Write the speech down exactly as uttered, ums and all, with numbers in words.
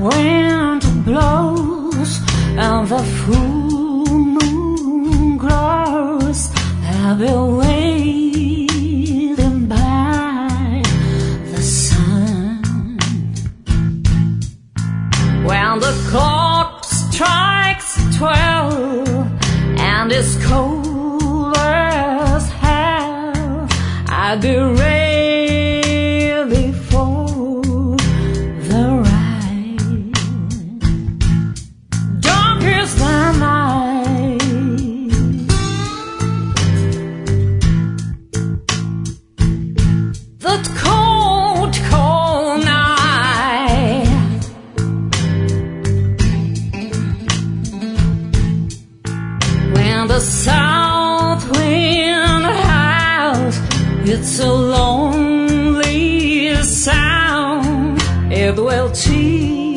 wind blows and the full moon glows, I'll be waiting by the sun. When the clock strikes twelve and it's cold as hell, I'll be ready for the ride. Dark is the night, that cold, cold night. When the south wind howls, it's a lonely sound. It will teach